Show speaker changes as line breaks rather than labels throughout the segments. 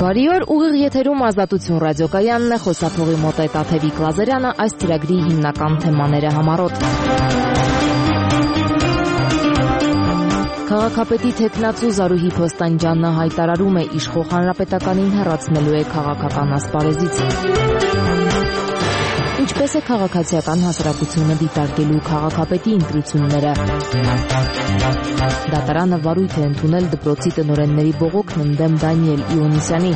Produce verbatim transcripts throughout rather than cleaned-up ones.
Բարի օր, ուղիղ եթերում Ազատություն ռադիոկայանն է, խոսափողի մոտ է Տաթևիկ Լազարյանը, այս ծրագրի հիմնական թեմաները համառոտ։ Քաղաքապետի թեկնածու Զարուհի Փոստանջյանը հայտարարում է, իշխող հանրապետականին հեռացնելու է քաղաքական ասպարեզից։ Ինչպես է քաղաքացիական հասարակությունը դիտարկելու քաղաքապետի ընտրությունները։ Դատարանը վարույթ է ընդունել դպրոցի տնօրենների բողոքն ընդդեմ Դանիել Իոնիսյանի։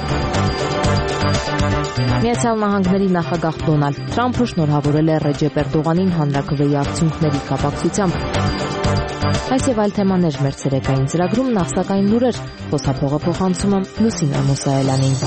Միացյալ Նահանգների նախագահ Դոնալդ Թրամփը շնորհավորել է Ռեջեփ Էրդողանին հանրաքվեի արդյունքների կապակցությամբ։ Այս եւ այլ թեմաներ մեր ցերեկային ծրագրում, նախ սակայն լուրեր, խոսափողը փոխանցում եմ Լուսինե Մուսայելյանին։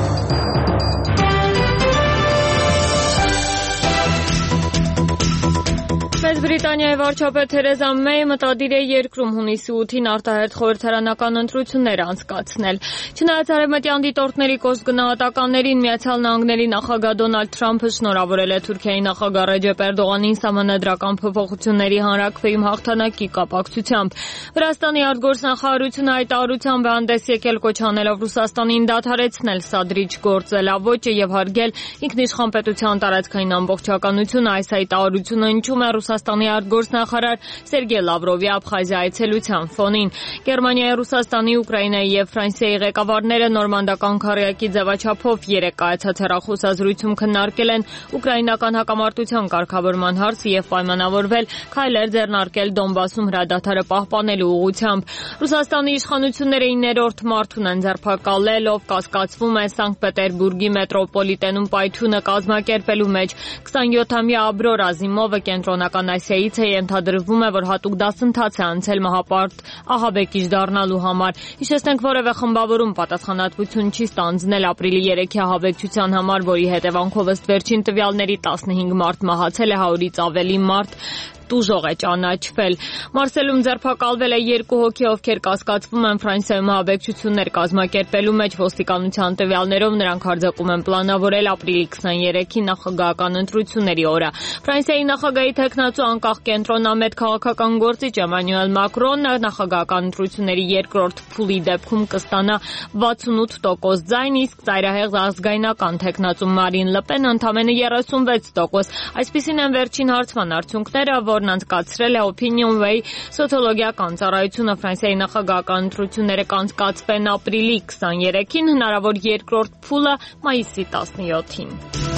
Մեծ Բրիտանիայի վարչապետ Թերեզա Մեյը մտադիր է երկրում հունիսի ութին արտահերթ խորհրդարանական ընտրություններ անցկացնել։ Չնայած արևմտյան դիտորդների կոշտ գնահատականներին, Միացյալ Նահանգների նախագահ Դոնալդ Թրամփը շնորհավորել է Թուրքիայի նախագահ Ռեջեփ Էրդողանին սահմանադրական փոփոխությունների հանրաքվեում հաղթանակի կապակցությամբ։ Վրաստանի արտգործնախարարությունը հայտարարությամբ է հանդես եկել կոչ անելով Ռուսաստանին դադարեցնել սադրիչ գործելավոճը եւ հարգել ինքնիշխան պետության տարածքային ամբողջականությունը։ Այս հայտարարությունը հնչում է Ռուսաստանի արտգործնախարար Սերգեյ Լավրովի Աբխազիա այցելության ֆոնին։ Գերմանիայի, Ռուսաստանի, Ուկրաինայի եւ Ֆրանսիայի ղեկավարները նորմանդական քառյակի ձևաչափով երեկ կայացած հեռախոսազրույցում քննարկել են ուկրաինական հակամարտության կարգավորման հարցը եւ պայմանավորվել քայլեր ձեռնարկել Դոնբասում հրադադարը պահպանելու ուղղությամբ։ Ռուսաստանի իշխանությունները իններորդ մարտուն են ձերբակալել, ով կասկածվում է Սանկտ Պետերբուրգի մետրոպոլիտենում պայթյունը կազմակերպելու մեջ։ քսանյոթամյա Աբրոր Ազիմովը կենտրոնական Ասիայից է, ենթադրվում է, որ հատուկ դասընթաց է անցել մահապարտ ահաբեկիչ դառնալու համար։ Հիշեցնենք, որևէ խմբավորում պատասխանատվություն չի ստանձնել ապրիլի երեքի ահաբեկչության համար, որի հետևանքով ըստ վերջին տվյալների տասնհինգ մարդ մահացել է, հարյուրից ավելի մարդ տուժող է ճանաչվել։ Մարսելում ձերբակալվել է երկու հոգի, ովքեր կասկածվում են Ֆրանսիայում ահաբեկչություններ կազմակերպելու մեջ։ Ոստիկանության տվյալներով նրանք հարձակում են պլանավորել ապրիլի քսաներեքի նախագահական ընտրությունների օրը։ Ֆրանսիայի նախագահի թեկնածու անկախ կենտրոնամետ քաղաքական գործիչ Էմանուել Մակրոնը նախագահական ընտրությունների երկրորդ փուլի դեպքում կստանա վաթսունութ տոկոս ձայն, իսկ ծայրահեղ ազգայնական թեկնածու Մարին Լպենը ընդամենը երեսունվեց տոկոս։ Այսպիսին են վերջին հարցման արդյունքները, որն անցկացրել է Opinionway սոցիոլոգիական ծառայությունը։ Ֆրանսիայի նախագահական ընտրությունները կանցկացվեն ապրիլի քսաներեքին, հնարավոր երկրորդ փուլը մայիսի տասնյոթին։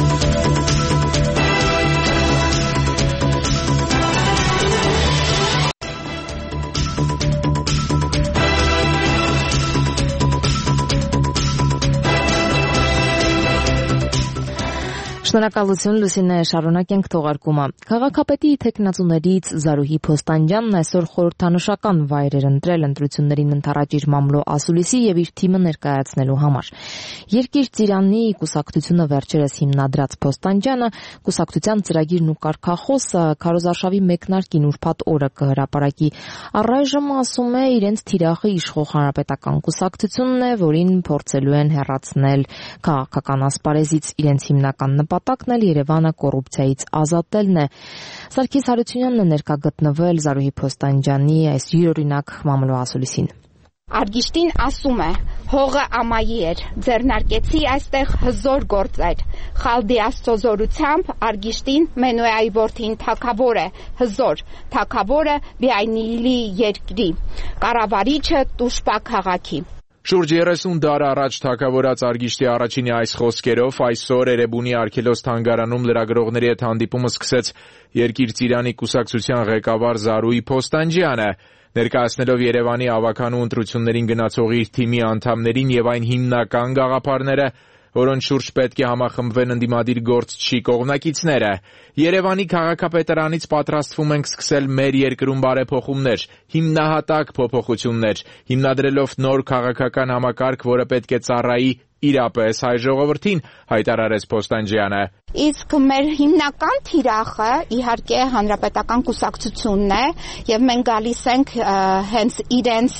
Շնորհակալություն Լուսինե, շարունակենք թողարկումը։ Քաղաքապետի թեկնածուներից Զարուհի Փոստանջյանն այսօր խորհրդանշական վայր էր ընտրել ընտրություններին ընդառաջ իր մամլո ասուլիսի եւ իր թիմը ներկայացնելու համար։ Երկիր Ծիրանի կուսակցությունը վերջերս հիմնադրած Փոստանջյանը կուսակցության ծրագիրն ու կարգախոսը քարոզարշավի մեկնարկին ուրբաթ օրը կհրապարակի։ Առայժմ ասում է, իրենց թիրախը իշխող հանրապետական կուսակցությունն է, որին փորձելու են հեռացնել քաղաքական ասպարեզից։ Իրենց հիմնական նպատակն էլ Երևանը կոռուպցիայից ազատելն է։ Սարգիս Հարությունյանն է ներկա գտնվել Զարուհի Փոստանջյանի այս յուրօրինակ մամլո ասուլիսին։
Արգիշտին ասում է, հողը ամայի էր, ձեռնարկեցի այստեղ հզոր գործեր։ Խալդի Աստծո զորությամբ Արգիշտին Մենոյայի որդին թագավոր է, հզոր, թագավորը Բիայնիլի երկրի, կառավարիչը Տուշպա քաղաքի։
Շուրջ երեսուն դար առաջ թագավորած Արգիշտի առաջինի այս խոսքերով այսօր Էրեբունի Արգելոս թանգարանում լրագրողների հետ հանդիպումը սկսեց Երկիր Ծիրանի կուսակցության ղեկավար Զարուհի Փոստանջյանը, ներկայացնելով Երևանի ավականու ընտրություններին գնացող իր թիմի անդամներին եւ այն հիմնական գաղափարները, որոնց շուրջ պետք է համախմբվեն ընդդիմադիր գործչի կողմնակիցները։ Երևանի քաղաքապետարանից պատրաստվում ենք սկսել մեր երկրում բարեփոխումներ, հիմնահատակ փոփոխություններ, հիմնադրելով նոր քաղաքական համակարգ, որը պետք է ծառայի իրապես հայ ժողովրդին, հայտարարեց Փոստանջյանը։
Իսկ մեր հիմնական թիրախը իհարկե հանրապետական կուսակցությունն է եւ մենք գալիս ենք հենց իրենց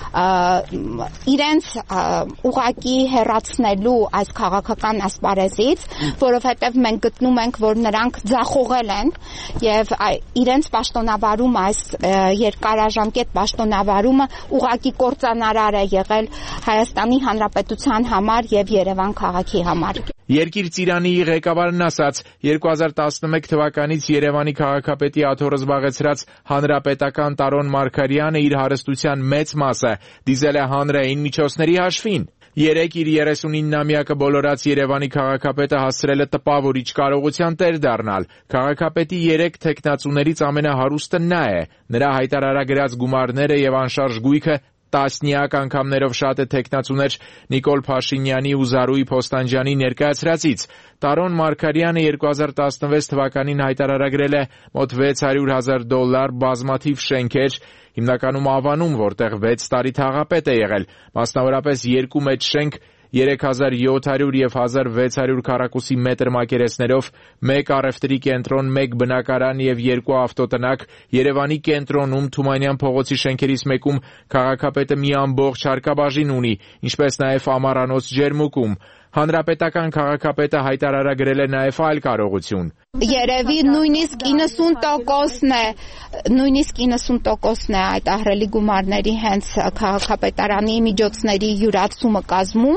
իրենց ուղակի հեռացնելու այս քաղաքական ասպարեզից, որովհետեւ մենք գտնում ենք, որ նրանք ձախողել են եւ իրենց պաշտոնավարում այս երկարաժամկետ պաշտոնավարումը ուղակի կործանարար է եղել Հայաստանի Հանրապետության համար եւ Երևան քաղաքի համար։
Երկիր Ծիրանի ղեկավարն ասաց, երկու հազար տասնմեկ թվականից Երևանի քաղաքապետի աթոռը զբաղեցրած հանրապետական Տարոն Մարգարյանը իր հարստության մեծ մասը դիզել է հանրային միջոցների հաշվին։ Երեկ իր երեսունինամյակը բոլորած Երևանի քաղաքապետը հասցրել է տպավորիչ կարողության տեր դառնալ։ Քաղաքապետի երեք թեկնածուներից ամենահարուստը նա է։ Նրա հայտարարագրած գումարները եւ անշարժ գույքը տասնյակ անգամներով շատ է թեկնածուներ Նիկոլ Փաշինյանի ու Զարուհի Փոստանջյանի ներկայացրածից։ Տարոն Մարգարյանը երկու հազար տասնվեց թվականին հայտարարագրել է մոտ վեց հարյուր հազար դոլար բազմաթիվ շենքեր, հիմնականում Ավանում, որտեղ վեց տարի թաղապետ է եղել, մասնավորապես երկու մեծ շենք երեք հազար յոթ հարյուր եւ հազար վեց հարյուր քառակուսի մետր մակերեսներով, մեկ առևտրի կենտրոն, մեկ բնակարան եւ երկու ավտոտնակ, Երևանի կենտրոնում Թումանյան փողոցի շենքերից մեկում քաղաքապետը մի ամբողջ հարկաբաժին ունի, ինչպես նաեւ Ամառանոց ջերմուկում։ Հանրապետական քաղաքապետը հայտարարագրել է նաեւ այլ կարողություն։
Երևի նույնիսկ իննսուն տոկոսն է, նույնիսկ իննսուն տոկոսն է այդ ահռելի գումարների հենց քաղաքապետարանի միջոցների յուրացումը կազմում,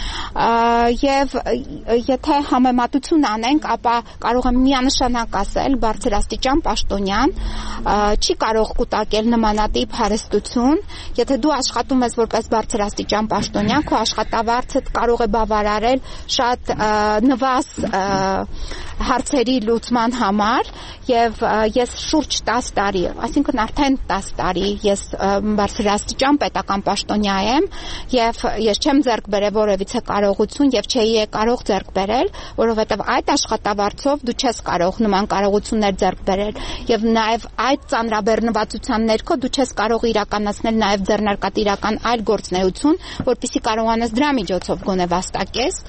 եւ եթե համեմատություն անենք, ապա կարող եմ միանշանակ ասել, բարձրաստիճան պաշտոնյան չի կարող կուտակել նմանատիպ հարստություն, եթե դու աշխատում ես որպես բարձրաստիճան պաշտոնյա, քո աշխատավարձդ կարող է բավարարել շատ նվազ հարցերի լուծման համար եւ ես շուրջ տասը տարի, այսինքն արդեն տասը տարի ես բարձրաստիճան պետական պաշտոնյա եմ եւ ես չեմ ձեռք բերել որևիցե կարողություն եւ չէի կարող ձեռք բերել, որովհետեւ այդ աշխատավարձով դու չես կարող նման կարողություններ ձեռք բերել եւ նաեւ այդ ծանրաբեռնվածության ներքո դու չես կարող իրականացնել նաեւ ձեռնարկատիրական այլ գործունեություն, որպեսզի կարողանաս դրա միջոցով գոնե վաստակես։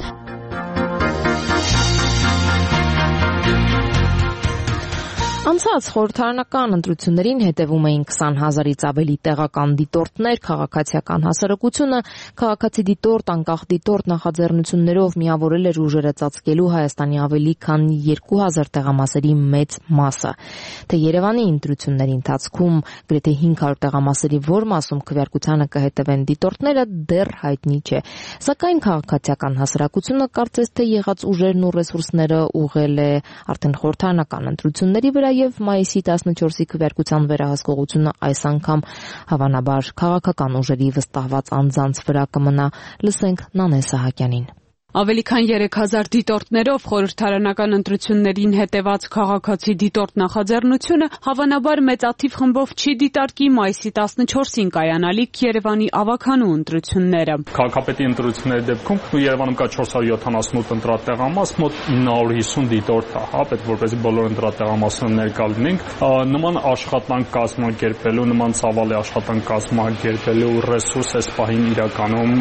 Անցած խորհրդարանական ընտրություններին հետևում էին քսան հազարից ավելի տեղական դիտորդներ, քաղաքացիական հասարակությունը, քաղաքացի դիտորդ, անկախ դիտորդ նախաձեռնություններով միավորել էր ուժերը ծածկելու Հայաստանի ավելի քան երկու հազար տեղամասերի մեծ մասը։ Թե Երևանի ընտրությունների ընթացքում գրեթե հինգ հարյուր տեղամասերի որ մասում քվեարկությանը կհետևեն դիտորդները դեռ հայտնի չէ։ Սակայն քաղաքացիական հասարակությունը կարծես թե եղած ուժերն ու ռեսուրսները ուղղել է արդեն խորհրդարանական ընտրությունների վրա եւ մայիսի տասնչորսի քվեարկության վերահսկողությունը այս անգամ հավանաբար քաղաքական ուժերի վստահված անձանց վրա կմնա։ Լսենք Նանե Սահակյանին։
Ավելի քան երեք հազար դիտորդներով խորհրդարանական ընտրություններին հետևած քաղաքացի դիտորդ նախաձեռնությունը հավանաբար մեծաթիվ խմբով չի դիտարկի մայիսի տասնչորսին կայանալիք Երևանի ավագանու ընտրությունները։
Քաղաքապետի ընտրությունների դեպքում Երևանում կա չորս հարյուր յոթանասունութ ընտրատեղամաս, մոտ ինը հարյուր հիսուն դիտորդ է, հա, պետք որպեսզի բոլոր ընտրատեղամասերում ներկա լինենք։ Նման աշխատանք կազմակերպելու, նման ցավալի աշխատանք կազմակերպելու ռեսուրս այս պահին իրականում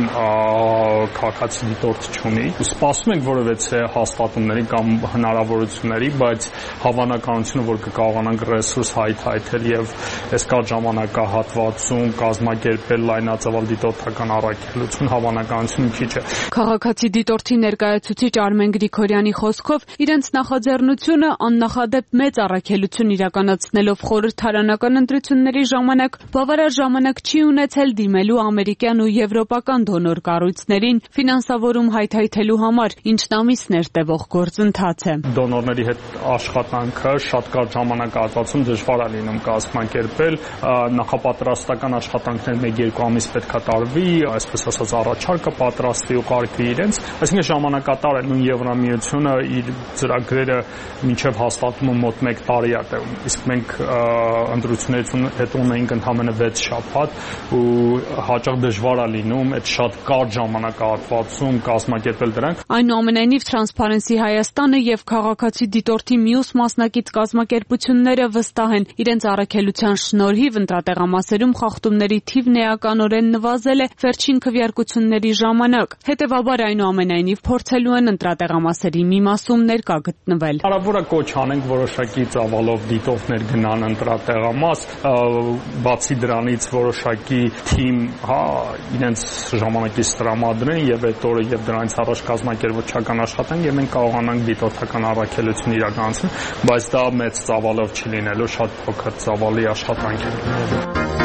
քաղաքացի դիտորդ չունի։ Սպասում ենք որևէ հաստատումների կամ հնարավորությունների, բայց հավանականությունը, որ կկարողանանք ռեսուրս հայթայթել եւ այս կար ժամանակահատվածում կազմակերպել լայնածավալ դիտորդական առաքելություն, հավանականությունը քիչ է։
Քաղաքացի դիտորդի ներկայացուցիչ Արմեն Գրիգորյանի խոսքով իրենց նախաձեռնությունը աննախադեպ մեծ առաքելություն իրականացնելով խորհրդարանական ընտրությունների ժամանակ բավարար ժամանակ չի ունեցել դիմելու ամերիկյան ու եվրոպական դոնոր կառույցներին ֆինանսավորում հայթայթելու համար, ինչն ամիսներ տևող գործընթաց է։
Դոնորների հետ աշխատանքը շատ կարճ ժամանակահատվածում դժվար է լինում կազմակերպել, նախապատրաստական աշխատանքներ մեկ-երկու ամիս պետք է տարվի, այսպես ասած առաջարկը պատրաստվի ու կարգվի իրենց, այսինքն ժամանակատար է, նույն Եվրամիությունը իր ծրագրերը մինչև հաստատումը մոտ մեկ տարի է տևում, իսկ մենք ընտրություններից հետ ունենք ընդամենը վեց շաբաթ ու հաճախ դժվար է լինում այդ շատ կարճ ժամանակահատվածում կազմակերպել կազմակերպել դրանք։
Այնուամենայնիվ Transparency Հայաստանը եւ քաղաքացի դիտորդի մյուս մասնակից կազմակերպությունները վստահ են, իրենց առաքելության շնորհիվ ընտրատեղամասերում խախտումների թիվն էականորեն նվազել է վերջին քվեարկությունների ժամանակ։ Հետևաբար այնուամենայնիվ փորձելու են ընտրատեղամասերի մի մասում ներկա գտնվել։
Հարավուրը կոչ անենք որոշակի ծավալով դիտորդներ գնան ընտրատեղամաս, բացի դրանից որոշակի թիմ, հա, իրենց ժամանակից տրամադրեն եւ այդ օրը եւ դրանից առաջ կազմակերպչական աշխատանք եւ մենք կարողանանք դիտորդական առաքելություն իրականացնել, բայց դա մեծ ծավալով չի լինելու, շատ փոքր ծավալի աշխատանք է լինելու։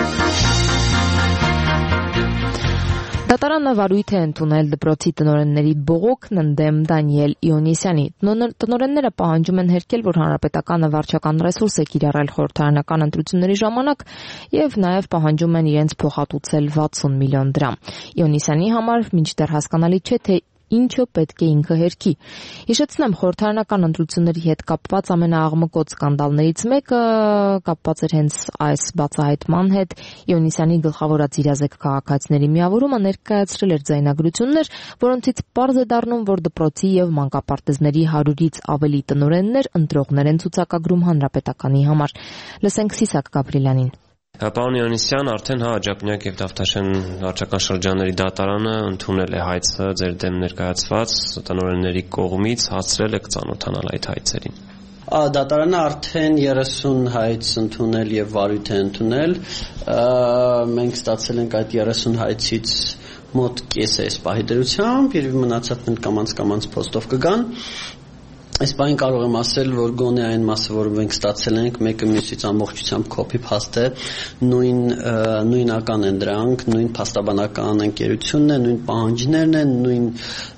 Դատարանը վարույթ է ընդունել դպրոցի տնօրենների բողոքն ընդդեմ Դանիել Իոնիսյանի։ Տնօրենները պահանջում են հերքել, որ հանրապետականը վարչական ռեսուրս է կիրառել խորհրդարանական ընտրությունների ժամանակ եւ նաեւ պահանջում են իրենց փոխհատուցել վաթսուն միլիոն դրամ։ Իոնիսյանի համար մինչդեռ հասկանալի չէ, թե ինչը պետք է ինքը հերքի։ Հիշեցնեմ, խորհրդարանական ընտրությունների հետ կապված ամենաաղմկոտ սկանդալներից մեկը կապված էր հենց այս բացահայտման հետ։ Իոնիսյանի գլխավորած իրազեկ քաղաքացիների միավորումը ներկայացրել էր ձայնագրություններ, որոնցից պարզ է դառնում, որ դպրոցի եւ մանկապարտեզների հարյուրից ավելի տնօրեններ ընտրողներ են ցուցակագրում հանրապետականի համար։ Լսենք Սիսակ Գաբրիելյանին։
Պարոն Իոնիսյան, արդեն հա Աջափնյակ եւ Դավթաշեն վարչական շրջանների դատարանը ընդունել է հայցը ձեր դեմ ներկայացված տնօրենների կողմից, հասցրել եք ծանոթանալ այդ հայցերին։
Դատարանը արդեն երեսուն հայց ընդունել եւ վարույթ է ընդունել։ Մենք ստացել ենք այդ երեսուն հայցից մոտ կեսը այս պահի դրությամբ, եւ մնացածն կամանց-կամանց փոստով կգան։ Այս բանը կարող եմ ասել, որ գոնե այն մասը, որ մենք ստացել ենք, մեկը մյուսից ամբողջությամբ կոպի փաստ է, նույն նույնական են դրանք, նույն փաստաբանական ընկերությունն է, նույն պահանջներն են, նույն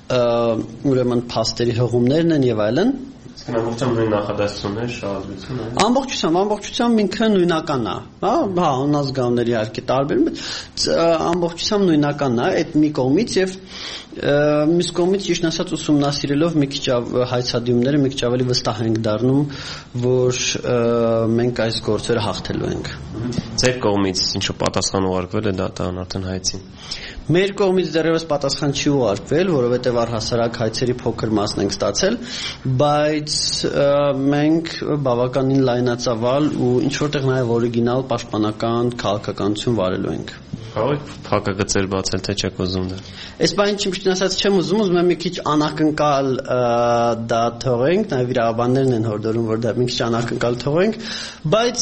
ուրեմն փաստերի հղումներն են եւ այլն։
Ամբողջությամբ նույն նախադասություններ, շահագրություն է։
Ամբողջությամբ, ամբողջությամբ ինքը նույնականն է, հա, հա, անազգանների իհարկե տարբեր, բայց ամբողջությամբ նույնականն է, այդ մի կողմից եւ մյուս կողմից ճիշտ ասած ուսումնասիրելով մի քիչ հայցադիմները մի քիչ ավելի վստահ ենք դառնում, որ մենք այս գործերը հաղթելու ենք։
Ձեր կողմից ինչու պատասխան ուղարկվել է դատարան արդեն հայցին։
Մեր կողմից դեռևս պատասխան չի ուղարկվել, որովհետև առհասարակ հայցերի փոքր մասն ենք ստացել, բայց մենք բավականին լայնածավալ ու ինչ որտեղ նաև օրիգինալ պաշտպանական քաղաքականություն վարելու ենք։
Կարող եք փակագծեր բացել, թե չեք ուզում դա։
Այս բանը ճիշտ ասած չեմ ուզում, ուզում եմ մի քիչ անակնկալ դա թողենք, նաև իրավաբաններն են հորդորում, որ դա մի քիչ անակնկալ թողենք, բայց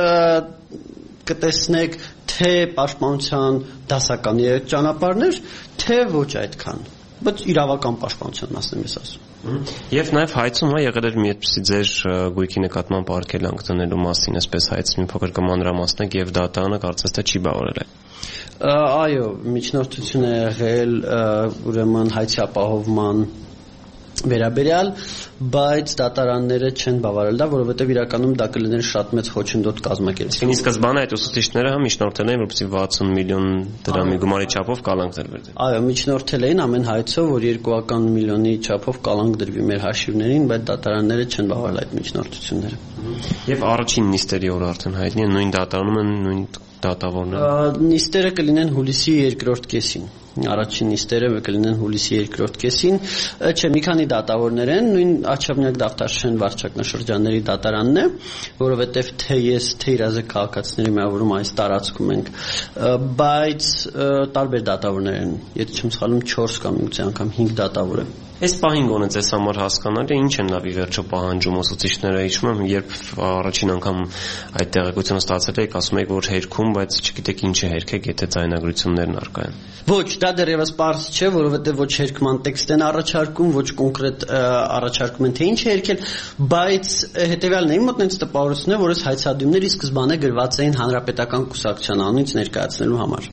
կտեսնեք թե պաշտպանության դասական ճանապարհներ, թե ոչ այդքան, բայց իրավական պաշտպանության մասն եմ ես ասում։
Եվ նաև հայցում հա եղել էր մի այդպիսի ձեր գույքի նկատմամբ արգելանք տնելու մասին, այսպես հայցի մի փոքր կմանրամասնեք եւ դատարանը կարծես թե չի բավարարել է։
Այո, միջնորդություն է եղել ուրեմն հայցի ապահովման վերաբերյալ, բայց դատարանները չեն բավարարել դա, որովհետև իրականում դա կլիներ շատ մեծ խոչընդոտ կազմակերպություն։
Իսկ սկզբանե այդ ուսուցիչները հա միջնորդել էին, որպեսզի վաթսուն միլիոն դրամի գումարի չափով կալանք դրվեր։
Այո, միջնորդել էին ամեն հայցով, որ երկուական միլիոնի չափով կալանք դրվի մեր հաշիվներին, բայց դատարանները չեն բավարարել այդ միջնորդությունները։
Եվ առաջին նիստերի օրը արդեն հայտնի է նույն դատարանում են նույն դատավորները։
Նիստերը կլինեն հուլիսի երկրորդ կեսին։ Առաջին նիստերը կլինեն հուլիսի երկրորդ կեսին, չէ, մի քանի դատավորներ են, նույն Աջափնյակ Դավթաշեն վարչակնաշրջանների դատարանն է, որովհետև թե ես, թե իրազեկ քաղաքացիների միավորում այս տարածքում ենք, բայց տարբեր դատավորներ են, եթե չեմ սխալվում չորս կամ միգուցե անգամ հինգ դատավոր է։
Այս պահին գոնե ձեզ համար հասկանալի է ինչ են լավի վերջո պահանջում ուսուցիչները, հիշում եմ, երբ առաջին անգամ այդ տեղեկությունը ստացել եք, ասում եք, որ հերքում, բայց չգիտեք ինչը հերքեք, եթե ձայնագրություններն առկա են։
Ոչ, դա դեռևս պարզ չէ, որովհետև ոչ հերքման տեքստ են առաջարկում, ոչ կոնկրետ առաջարկում են թե ինչ է հերքել, բայց հետեւյալն է, իմ մոտ այնց տպավորությունն է, որ այս հայցադիմները սկզբանե գրված էին հանրապետական կուսակցության անունից ներկայացնելու համար։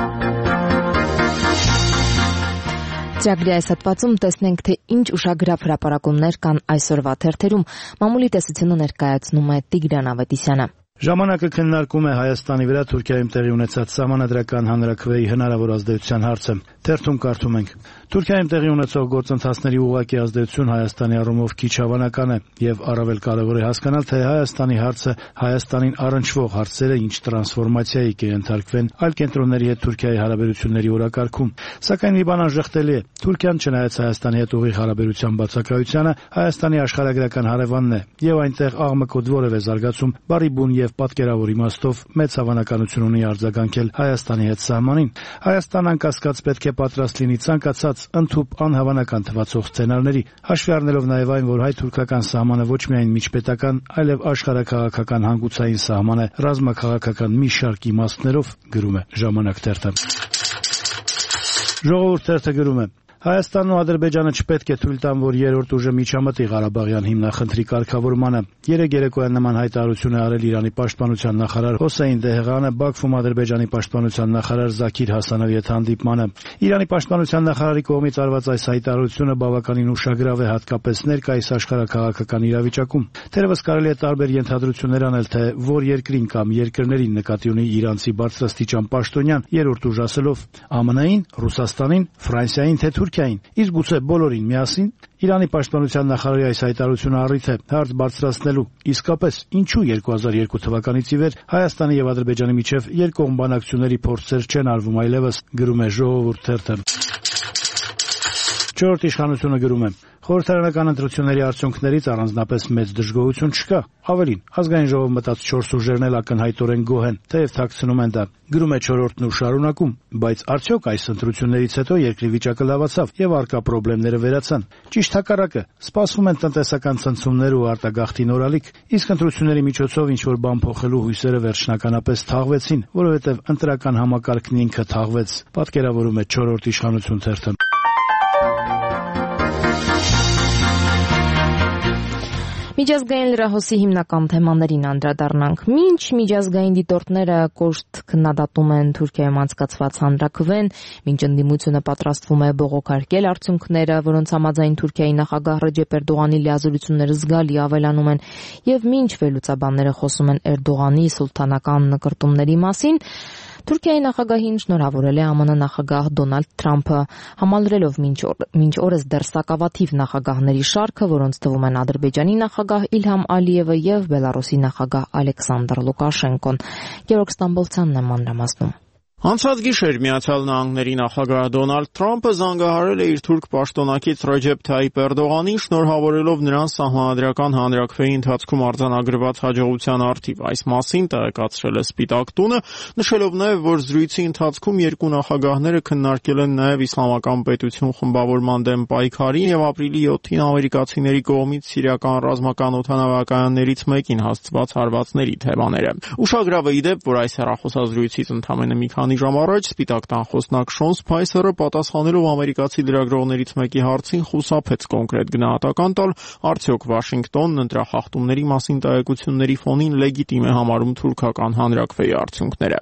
Ծրագրի այս հատվածում տեսնենք, թե ինչ ուշագրավ հրապարակումներ կան այսօրվա թերթերում։ Մամուլի տեսությունը ներկայացնում է Տիգրան Ավետիսյանը։
Ժամանակը քննարկում է Հայաստանի վրա Թուրքիայում տեղի ունեցած սահմանադրական հանրաքվեի հնարավոր ազդեցության հարցը։ Թերթում կարդում ենք. Թուրքիայում տեղի ունեցող գործընթացների ուղղակի ազդեցություն Հայաստանի առումով քիչ հավանական է եւ առավել կարեւոր է հասկանալ, թե Հայաստանի հարցը Հայաստանին առնչվող հարցերը ինչ տրանսֆորմացիայի կենթարկվեն այլ կենտրոնների հետ Թուրքիայի հարաբերությունների օրակարգում։ Սակայն մի բան անժխտելի է. Թուրքիան չնայած Հայաստանի հետ ուղիղ հարաբերության բացակայությանը, Հայաստանի աշխարհագրական հարևանն է եւ այնտեղ աղմկոտ որևէ զարգացում բարի բուն եւ պատկերավոր իմաստով մեծ հավանականություն ունի արձագանքել Հայաստանի հետ սահմանին։ Հայաստան անկասկած պետք է պատրաստ լինի ցանկացած ընդհուպ անհավանական թվացող սցենարների, հաշվի առնելով նաեւ այն, որ հայ-թուրքական սահմանը ոչ միայն միջպետական, այլև աշխարհաքաղաքական հանգուցային սահման է ռազմաքաղաքական մի շարք իմաստներով, գրում է Ժամանակ թերթը։ Ժողովուրդ թերթը գրում է. Հայաստանն ու Ադրբեջանը չպետք է թույլ տան, որ երրորդ ուժը միջամտի Ղարաբաղյան հիմնախնդրի կարգավորմանը։ Երեկ երեկոյան նման հայտարարություն է արել Իրանի պաշտպանության նախարար Հոսեյն Դեհղանը Բաքվում Ադրբեջանի պաշտպանության նախարար Զաքիր Հասանովի հետ հանդիպմանը։ Իրանի պաշտպանության նախարարի կողմից արված այս հայտարարությունը բավականին ուշագրավ է, հատկապես ներկայիս աշխարհաքաղաքական իրավիճակում։ Թերևս կարելի է տարբեր ենթադրություններ անել, թե որ երկրին կամ երկրներին նկատի ունի իրանցի բարձրաստիճան պաշտոնյան երրորդ ուժ ասելով ԱՄՆ-ին, Ռուսաստանին, Ֆրանսիային, թե Թուրքիային, իսկ գուցե բոլորին միասին։ Իրանի պաշտպանության նախարարի այս հայտարարությունը առիթ է հարց բարձրացնելու, իսկապես ինչու երկու հազար երկու թվականից ի վեր Հայաստանի եւ Ադրբեջանի միջև երկկողմ բանակցությունների փորձեր չեն արվում այլևս, գրում է Ժողովուրդ թերթը։ Չորրորդ իշխանությունը գրում է. Խորհրդարանական ընտրությունների արդյունքներից առանձնապես մեծ դժգոհություն չկա։ Ավելին, ազգային ժողով մտած չորս ուժերն էլ ակնհայտորեն գոհ են, թեև թաքցնում են դա, գրում է Չորրորդն ու շարունակում, բայց արդյոք այս ընտրություններից հետո երկրի վիճակը լավացավ եւ առկա խնդիրները վերացան։ Ճիշտ հակառակը, սպասվում են տնտեսական ցնցումներ ու արտագաղթի նորալիք, իսկ ընտրությունների միջոցով ինչ որ բան փոխելու հույսերը վերջնականապես թաղվեցին, որովհետեւ ընտրական համակարգն ինքը թաղվեց, պատկերավորում է Չորրորդ իշխանություն թերթը։
Միջազգային լրահոսի հիմնական թեմաներին անդրադառնանք։ Մինչ միջազգային դիտորդները կոշտ քննադատում են Թուրքիայում անցկացված հանրաքվեն, մինչ ընդդիմությունը պատրաստվում է բողոքարկել արդյունքները, որոնց համաձայն Թուրքիայի նախագահ Ռեջեփ Էրդողանի լիազորությունները զգալի ավելանում են, եւ մինչ վերլուծաբանները խոսում են Էրդողանի սուլթանական նկրտումների մասին, Թուրքիայի նախագահին շնորհավորել է ԱՄՆ նախագահ Դոնալդ Թրամփը, համալրելով մինչ օրս դեռ սակավաթիվ նախագահների շարքը, որոնց թվում են Ադրբեջանի նախագահ Իլհամ Ալիևը եւ Բելարուսի նախագահ Ալեքսանդր Լուկաշենկոն։ Գերորգ Ստամբոլցյանն է մանրամասնում։
Անցած գիշեր Միացյալ Նահանգների նախագահ Դոնալդ Թրամփը զանգահարել է իր թուրք պաշտոնակից Ռեջեփ Թայիփ Էրդողանին, շնորհավորելով նրան սահմանադրական հանրաքվեի ընթացքում արձանագրված հաջողության առթիվ։ Այս մասին տեղեկացրել է Սպիտակ տունը, նշելով նաև, որ զրույցի ընթացքում երկու նախագահները քննարկել են նաև իսլամական պետություն խմբավորման դեմ պայքարին եւ ապրիլի յոթին ամերիկացիների կողմից սիրիական ռազմական օդանավակայաններից մեկին հասցված հարվածների թեմաները։ Ուշագրավ է ի դեպ, որ այս հեռախոսազրույցից ընդամենը մի քանի ժամ առաջ Սպիտակ տան խոսնակ Շոն Սփայսերը պատասխանելով ամերիկացի լրագրողներից մեկի հարցին խուսափեց կոնկրետ գնահատական տալ, արդյոք Վաշինգտոնն ընտրախախտումների մասին տեղեկությունների ֆոնին լեգիտիմ է համարում թուրքական հանրաքվեի արդյունքները։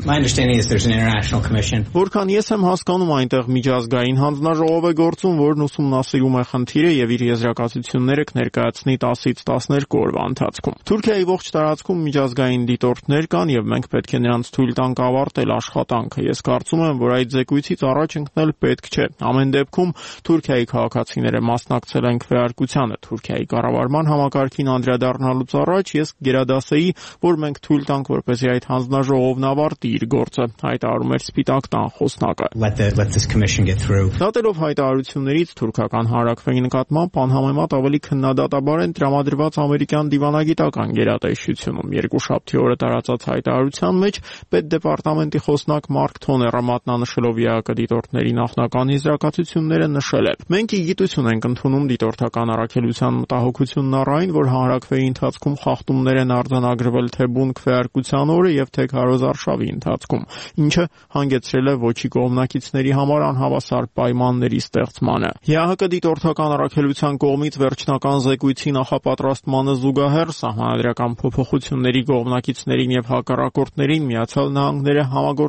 Որքան ես եմ հասկանում, այնտեղ միջազգային հանձնաժողով է գործում, որն ուսումնասիրում է խնդիրը եւ իր եզրակացությունները կներկայացնի տասից տասներկու օրվա ընթացքում։ Թուրքիայի ողջ տարածքում միջազգային դիտորդներ կան եւ մենք պետք է նրանց թույլ տանք ավարտել աշխատանքը։ Ես կարծում եմ, որ այդ զեկույցից առաջ ընկնել պետք չէ։ Ամեն դեպքում Թուրքիայի քաղաքացիները մասնակցել են քվեարկությանը։ Թուրքիայի կառավարման համակարգին անդրադառնալուց առաջ ես գերադասեի, որ մենք թույլ տանք, որպեսզի այդ հանձնաժողովն ավարտի իր գործը, հայտարարում էր Սպիտակ տան խոսնակը։ Դատելով հայտարարություններից թուրքական հանրաքվեի նկատմամբ անհամեմատ ավելի քննադատաբար են տրամադրված ամերիկյան դիվանագիտական գերատեսչությունում։ Երկուշաբթի օրը տարածած հայտարարության մեջ պետդեպարտամենտի խոսնակ Մարկ Թոները մատնանշելով ԵԱԿ դիտորդների նախնական եզրակացությունները նշել է. Մենք ի գիտություն ենք ընդունում դիտորդական առաքելության մտահոգությունն առ այն, որ հանրաքվեի ընթացքում խախտումներ են արձանագրվել թե բուն քվեարկության օրը եւ թե քարոզարշավի ընթացքում, ինչը հանգեցրել է ոչի կողմնակիցների համար անհավասար պայմանների ստեղծմանը։ ԵԱՀԿ դիտորդական առաքելության կողմից վերջնական զեկույցի նախապատրաստմանը զուգահեռ սահմանադրական փոփոխությունների կողմնակիցներին եւ հակառակորդներին Միացյալ Նահանգները համագործակցության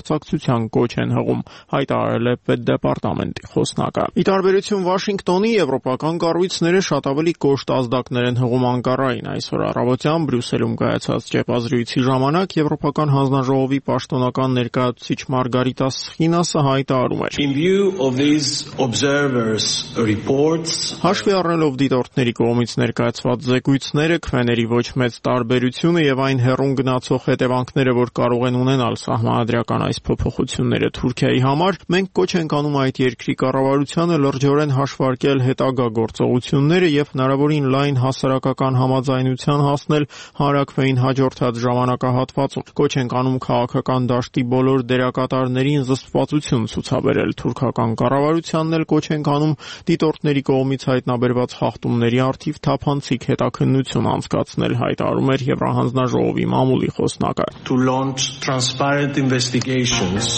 ազատության կոչ են հղում, հայտարարել է պետդեպարտամենտի խոսնակը։ Ի տարբերություն Վաշինգտոնի, եվրոպական կառույցները շատ ավելի կոշտ ազդակներ են հղում Անկարային։ Այսօր առավոտյան Բրյուսելում կայացած ճեպազրույցի ժամանակ Եվրոպական հանձնաժողովի պաշտոնական ներկայացուցիչ Մարգարիտա Սխինասը հայտարարում էր.
In view of these observers reports,
հաշվի առնելով դիտորդների կողմից ներկայացված զեկույցները, քվեների ոչ մեծ տարբերությունը եւ այն հեռուն գնացող հետևանքները, որ կարող են ունենալ սահմանադրական այս փոփոխությունները Թուրքիայի համար, մենք կոչ ենք անում այդ երկրի կառավարությանը լրջորեն հաշվարկել հետագա գործողությունները եւ հնարավորին լայն հասարակական համաձայնության հասնել հանրաքվեին հաջորդած ժամանակահատվածում։ Կոչ ենք անում քաղաքական դաշտի բոլոր դերակատարներին զսպվածություն ցուցաբերել։ Թուրքական կառավարությանն էլ կոչ ենք անում դիտորդների կողմից հայտնաբերված խախտումների առթիվ թափանցիկ հետաքննություն անցկացնել, հայտարարում էր Եվրահանձնաժողովի մամուլի խոսնակը։
To launch transparent investigations.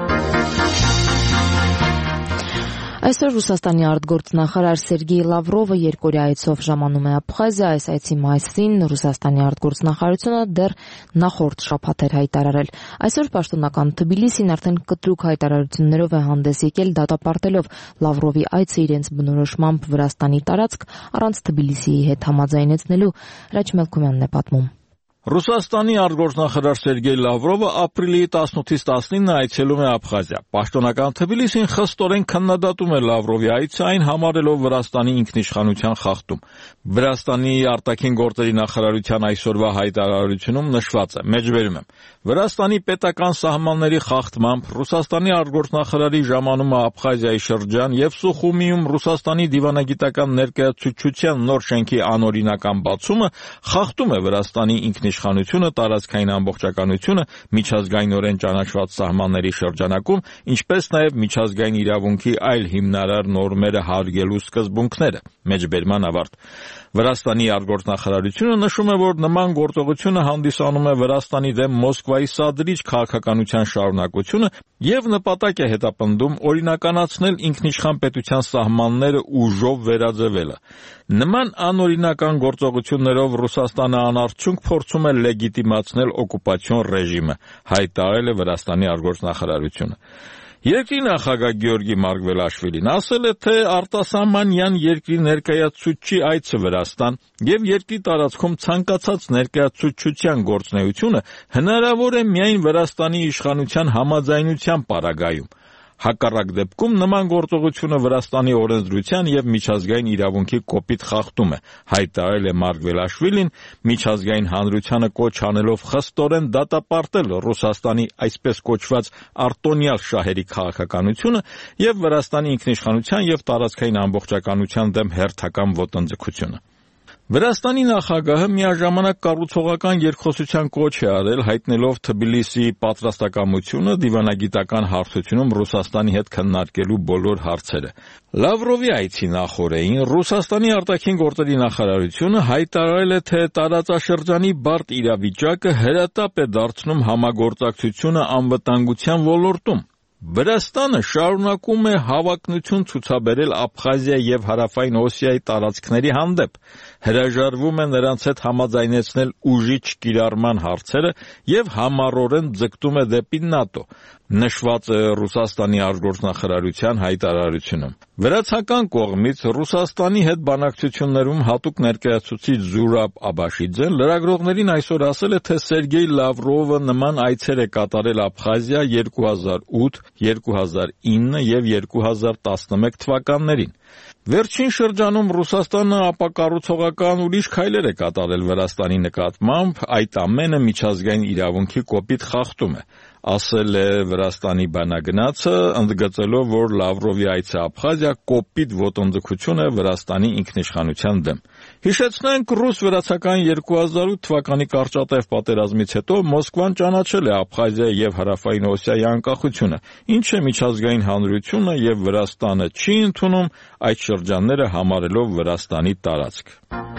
Այսօր Ռուսաստանի արտգործնախարար Սերգեյ Լավրովը երկօրյա այցով ժամանում է Աբխազիա։ Այս այցի մասին Ռուսաստանի արտգործնախարարությունը դեռ նախորդ շաբաթ էր հայտարարել։ Այսօր պաշտոնական Թբիլիսին արդեն կտրուկ հայտարարություններով է հանդես եկել, դատապարտելով Լավրովի այցը իրենց բնորոշմամբ Վրաստանի տարածք առանց Թբիլիսիի հետ համաձայնեցնելու։ Ռաջ Մելքումյանն է պատմում։
Ռուսաստանի արտգործնախարար Սերգեյ Լավրովը ապրիլի տասնութից տասնինը այցելում է Աբխազիա։ Պաշտոնական Թբիլիսին խստորեն քննադատում է Լավրովի այցը, այն համարելով Վրաստանի ինքնիշխանության խախտում։ Վրաստանի արտաքին գործերի նախարարության այսօրվա հայտարարությունում նշված է. մեջբերում եմ. Վրաստանի պետական սահմանների խախտմամբ Ռուսաստանի արտգործնախարարի ժամանումը Աբխազիայի շրջան եւ Սուխումիում Ռուսաստանի դիվանագիտական ներկայացուցչության նոր շենքի անօրինական բացումը խախտում է Վրաստանի ինքնիշխանությունը, տարածքային ամբողջականությունը, միջազգայինորեն ճանաչված սահմանների շրջանակում, ինչպես նաև միջազգային իրավունքի այլ հիմնարար նորմերը հարգելու սկզբունքները։ Մեջբերման ավարտ։ Վրաստանի արտգործնախարարությունը նշում է, որ նման գործողությունը հանդիսանում է Վրաստանի դեմ Մոսկվայի սադրիչ քաղաքականության շարունակությունը եւ նպատակ է հետապնդում օրինականացնել ինքնիշխան պետության սահմանները ուժով վերաձևելը։ Նման անօրինական գործողություններով Ռուսաստանը անարդյունք փորձում է լեգիտիմացնել օկուպացիոն ռեժիմը, հայտարարել է Վրաստանի արտգործնախարարությունը։ Երկրի նախագահ Գեորգի Մարգվելաշվիլին ասել է, թե արտասահմանյան երկրի ներկայացուցչի այցը Վրաստան եւ երկրի տարածքում ցանկացած ներկայացուցչության գործունեությունը հնարավոր է միայն Վրաստանի իշխանության համաձայնության պարագայում։ Հակառակ դեպքում նման գործողությունը Վրաստանի օրենսդրության եւ միջազգային իրավունքի կոպիտ խախտում է, հայտարարել է Մարգվելաշվիլին, միջազգային հանրությանը կոչ անելով խստորեն դատապարտել Ռուսաստանի այսպես կոչված արտոնյալ շահերի քաղաքականությունը եւ Վրաստանի ինքնիշխանության եւ տարածքային ամբողջականության դեմ հերթական ոտնձգությունը։ Վրաստանի նախագահը միաժամանակ կառուցողական երկխոսության կոչ է արել, հայտնելով Թբիլիսիի պատրաստակամությունը դիվանագիտական հարթությունում Ռուսաստանի հետ քննարկելու բոլոր հարցերը։ Լավրովի այցի նախօրեին Ռուսաստանի արտաքին գործերի նախարարությունը հայտարարել է, թե տարածաշրջանի բարդ իրավիճակը հրատապ է դարձնում համագործակցությունը անվտանգության ոլորտում։ Վրաստանը շարունակում է հավակնություն ցուցաբերել Աբխազիա եւ Հարավային Օսիայի տարածքների հանդեպ, հրաժարվում է նրանց հետ համաձայնեցնել ուժի չկիրառման հարցերը եւ համառորեն ձգտում է դեպի ՆԱՏՕ, նշված է Ռուսաստանի արտգործնախարարության հայտարարությունում։ Վրացական կողմից Ռուսաստանի հետ բանակցություններում հատուկ ներկայացուցիչ Զուրաբ Աբաշիձեն լրագրողներին այսօր ասել է, թե Սերգեյ Լավրովը նման այցեր է կատարել Աբխազիա երկու հազար ութ, երկու հազար ինը եւ երկու հազար տասնմեկ թվականներին։ Վերջին շրջանում Ռուսաստանը ապակառուցողական ուրիշ քայլեր է կատարել Վրաստանի նկատմամբ, այդ ամենը միջազգային իրավունքի կոպիտ խախտում է, ասել է Վրաստանի բանագնացը, ընդգծելով, որ Լավրովի այցը Աբխազիա կոպիտ ոտնձգություն է Վրաստանի ինքնիշխանության դեմ։ Հիշեցնենք, ռուս-վրացական երկու հազար ութ թվականի կարճատև պատերազմից հետո Մոսկվան ճանաչել է Աբխազիա եւ Հարավային Օսիայի անկախությունը, ինչը միջազգային հանրությունը եւ Վրաստանը չի ընդունում, այդ շրջանները համարելով Վրաստանի տարածք։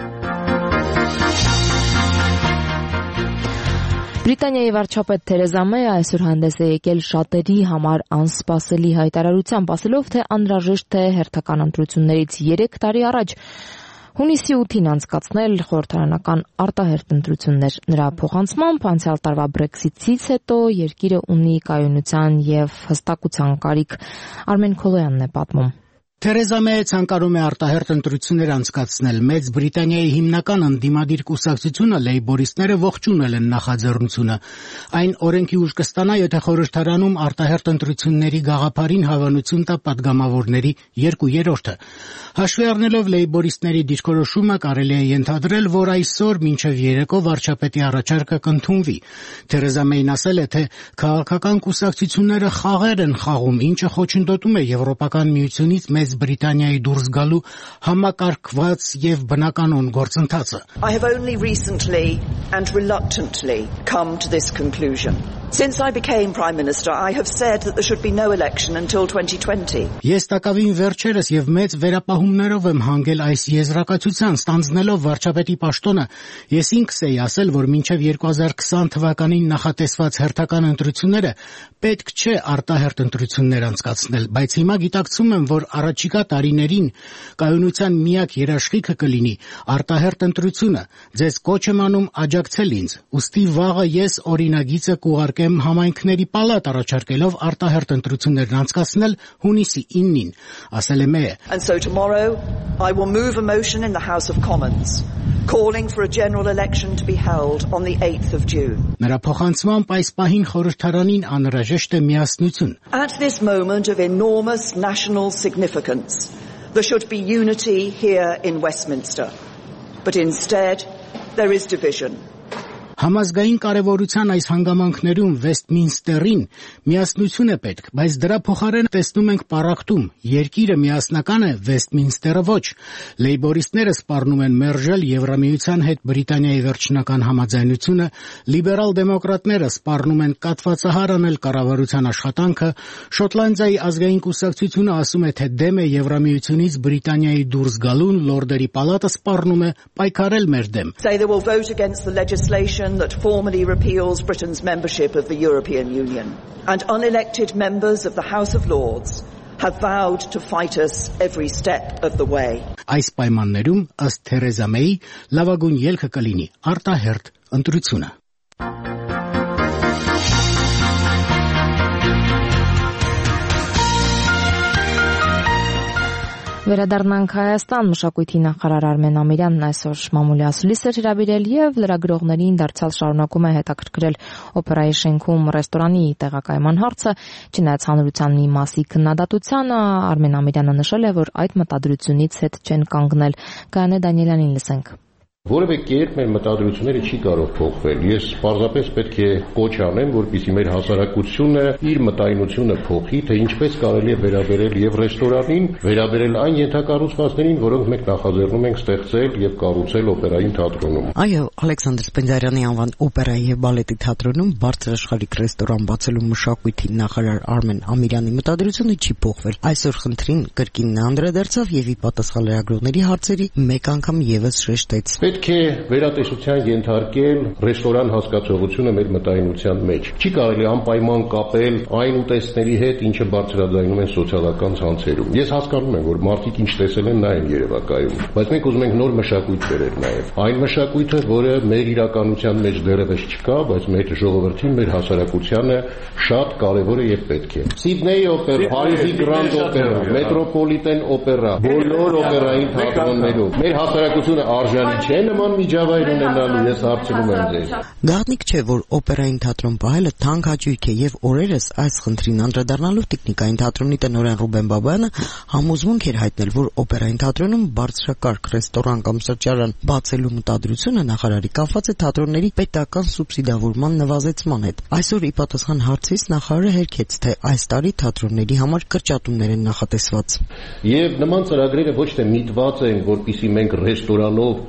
Բրիտանիայի վարչապետ Թերեզա Մեյը այսօր հանդես է եկել շատերի համար անսպասելի հայտարարությամբ, ասելով, թե անհրաժեշտ է հերթական ընտրություններից երեք տարի առաջ Հունիսի ութին անցկացնել խորհրդարանական արտահերթ ընտրություններ։ Նրա փոխանցմամբ անցյալ տարվա Brexit-ից հետո երկիրը ունի կայունության եւ հստակության կարիք։ Արմեն Քոլոյանն է պատմում։
Թերեզա Մեյը ցանկանում է արտահերթ ընտրություններ անցկացնել։ Մեծ Բրիտանիայի հիմնական ընդդիմադիր կուսակցությունը լեյբորիստները ողջունել են նախաձեռնությունը։ Այն օրենքի ուժ կստանա, եթե խորհրդարանում արտահերթ ընտրությունների գաղափարին հավանություն տա падգամավորների երկու երրորդը։ Հաշվի առնելով լեյբորիստների դիրքորոշումը, կարելի է ենթադրել, որ այսօր մինչև երեկո վարչապետի առաջարկը կընդունվի։ Թերեզա Մեյն ասել է, թե քաղաքական կուսակցությունները խաղեր են խաղում, ինչը խոչընդոտում է Եվրոպական միությունից Մեծ Բրիտանիայի դուրս գալու համակարգված եւ բնականon գործընթացը։
I have only recently and reluctantly come to this conclusion. Since I became Prime Minister, I have said that there should be no election until twenty twenty.
Ես տակավին վերջերս եւ մեծ վերապահումներով եմ հանգել այս եզրակացության, ստանձնելով վարչապետի պաշտոնը։ Ես ինքս էի ասել, որ մինչև երկու հազար քսան թվականին նախատեսված հերթական ընտրությունները պետք չէ արտահերթ ընտրություններ անցկացնել, բայց հիմա գիտակցում եմ, որ առաջիկա տարիներին կայունության միակ երաշխիքը կլինի արտահերթ ընտրությունը։ Ձեզ կոչ եմ անում աջակցել ինձ։ Ուստի վաղը ես օրինագիծը կուղարկեմ համայնքների պալատ առաջարկելով արտահերթ ընտրություններ անցկացնել հունիսի իննին, ասել է Մեյը։
And so tomorrow I will move a motion in the House of Commons calling for a general election to be held on the eighth of June.
Նրա փոխանցմամբ այս պահին խորհրդարանին անհրաժեշտ է միասնություն։
At this moment of enormous national significance, there should be unity here in Westminster, but instead there is division.
Համազգային կարևորության այս հանգամանքներում Վեսթմինստերին միասնություն է պետք, բայց դրա փոխարեն տեսնում ենք պառակտում։ Երկիրը միասնական է, Վեսթմինստերը ոչ։ Լեյբորիստները սպառնում են մերժել Եվրամիության հետ Բրիտանիայի վերջնական համաձայնությունը, լիբերալ դեմոկրատները սպառնում են կաթվածահար անել կառավարության աշխատանքը, Շոտլանդիայի ազգային կուսակցությունը ասում է, թե դեմ է Եվրամիությունից Բրիտանիայի դուրս գալուն, Լորդերի պալատը սպառնում է պայքարել մեր դեմ։
Say they will vote against the legislation that formally repeals Britain's membership of the European Union, and unelected members of the House of Lords have vowed to fight us every step of the way.
Այս պայմաններում, ըստ Թերեզա Մեյի, լավագույն ելքը կլինի արտահերթ ընտրությունը։
Վերադառնանք Հայաստան, մշակույթի նախարար Արմեն Ամիրյանն այսօր մամուլի ասուլիս էր հրավիրել եւ լրագրողներին դարձյալ շարունակում է հետաքրքրել օպերայի շենքում ռեստորանի տեղակայման հարցը, չնայած հանրության մի մասի քննադատությանը, Արմեն Ամիրյանը նշել է, որ այդ մտադրությունից հետ չեն կանգնել։ Գայանե Դանիելյանին լսենք։
Որևէ կերպ մեր մտադրությունները չի կարող փոխվել։ Ես պարզապես պետք է կոչ անեմ, որպեսզի մեր հասարակությունը իր մտայնությունը փոխի, թե ինչպես կարելի է վերաբերել եւ ռեստորանին, վերաբերել այն ենթակառուցվածքներին, որոնք մենք նախաձեռնում ենք ստեղծել եւ կառուցել օպերային թատրոնում։
Այո, Ալեքսանդր Սպենդիարյանի անվան օպերայի եւ բալետի թատրոնում բարձրաշխարհիկ ռեստորան բացելու մշակույթի նախարար Արմեն Ամիրյանի մտադրությունը չի փոխվել։ Այսօր խնդրին կրկին անդրադարձավ եւ ի պատասխան լրագրողների հարցերի մեկ անգամ եւս շեշտեց։
Պետք է վերատեսության ենթարկել ռեստորան հասկացողությունը մեր մտայնության մեջ։ Չի կարելի անպայման կապել այն ուտեստների հետ, ինչը բարձրաձայնում են սոցիալական ցանցերում։ Ես հասկանում եմ, որ մարդիկ ինչ տեսել են, նա են երևակայում, բայց մենք ուզում ենք նոր մշակույթ բերել նաև։ Այն մշակույթը, որը մեր իրականության մեջ դեռևս չկա, բայց մեր ժողովրդին, մեր հասարակությանը շատ կարևոր է եւ պետք է։ Սիդնեյի օպերա, Փարիզի Գրանդ օպերա, Մետրոպոլիտեն օպերա, բոլոր օպերային թատրոններում մեր հասարակությունը արժանի չէ նման միջավայր ունենալու, ես հարցնում եմ ձեզ։
Գաղտնիք չէ, որ օպերային թատրոն պահելը թանկ հաճույք է եւ օրերս այս խնդրին անդրադառնալով տեխնիկային թատրոնի տնօրեն Ռուբեն Բաբայանը համոզմունք էր հայտնել, որ օպերային թատրոնում բարձրակարգ ռեստորան կամ սրճարան բացելու մտադրությունը նախարարի կապված է թատրոնների պետական սուբսիդավորման նվազեցման հետ։ Այսօր ի պատասխան հարցից նախարարը հերքեց, թե այս տարի թատրոնների համար կրճատումներ են նախատեսված։
Եվ նման ծրագրերը ոչ թե միտված են, որպեսզի մենք ռեստորանով կամ այլ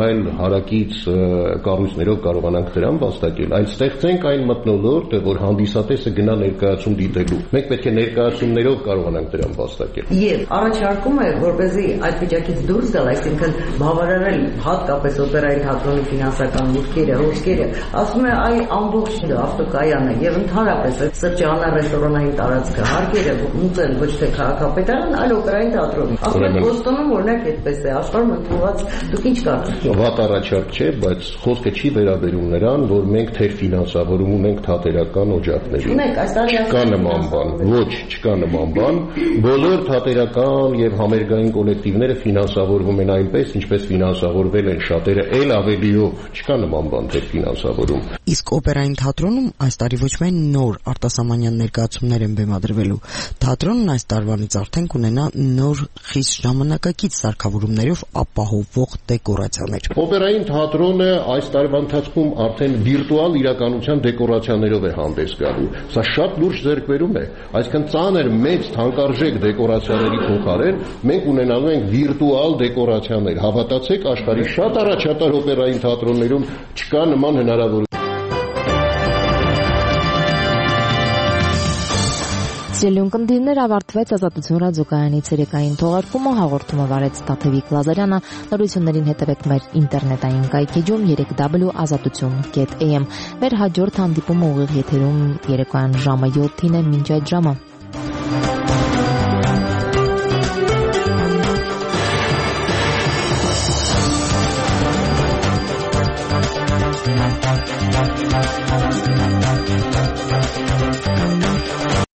այլ հարակից կառույցներով կարողանանք դրան վաստակել, այլ ստեղծենք այն մթնոլորտը, որ հանդիսատեսը գնա ներկայացում դիտելու։ Մենք պետք է ներկայացումներով կարողանանք դրան վաստակել։
Եվ առաջարկում է, որպեսզի այդ վիճակից դուրս գալ, այսինքն բավարարել հատկապես օպերայի թատրոնի ֆինանսական մուտքերը, ռիսկերը, ասում է այ ամբողջ ավտոկայանը եւ ընդհանրապես այդ սրճարանը, ռեստորանային տարածքը հարկերը մուծել ոչ թե քաղաքապետարան, այլ օպերային թատրոնի։ Ասում է Բոստոնում օրինակ այդպես է, աշխարհում ընդունված, դուք ինչ կարծիք եք։
Վատ առաջարկ չէ, բայց խոսքը չի վերաբերում նրան, որ մենք թեր ֆինանսավորում ունենք թատերական օջախների։
Ունենք, այս տարի
չկա նման բան, ոչ, չկա նման բան։ Բոլոր թատերական եւ համերգային կոլեկտիվները ֆինանսավորվում են այնպես, ինչպես ֆինանսավորվել են շատերը, ել ավելիով, չկա նման բան թեր ֆինանսավորում։
Իսկ օպերային թատրոնում այս տարի ոչ միայն նոր արտասահմանյան ներկայացումներ են բեմադրվելու, թատրոնն այս տարվանից արդեն կունենա նոր խիստ ժամանակակից սարքավորումներով ապահովող դեկորացիաներ։
Օպերային թատրոնը այս տարվա ընթացքում արդեն վիրտուալ իրականության դեկորացիաներով է հանդես գալու։ Սա շատ լուրջ ձեռքբերում է, այսինքն ծանր մեծ թանկարժեք դեկորացիաների փոխարեն մենք ունենալու ենք վիրտուալ դեկորացիաներ։ Հավատացեք, աշխարհի շատ առաջատար օպերային թատրոններում չկա նման հնարավորություն։
Սիրելի ունկնդիրներ, ավարտվեց Ազատություն ռադիոկայանի ցերեկային թողարկումը, հաղորդումը վարեց Տաթևիկ Լազարյանը, նորություններին հետևեք մեր ինտերնետային կայքեջում երեք w ազատություն կետ a m։ Մեր հաջորդ հանդիպումը ուղիղ եթերում երեկոյան ժամը յոթին է, մինչ այդ ժամը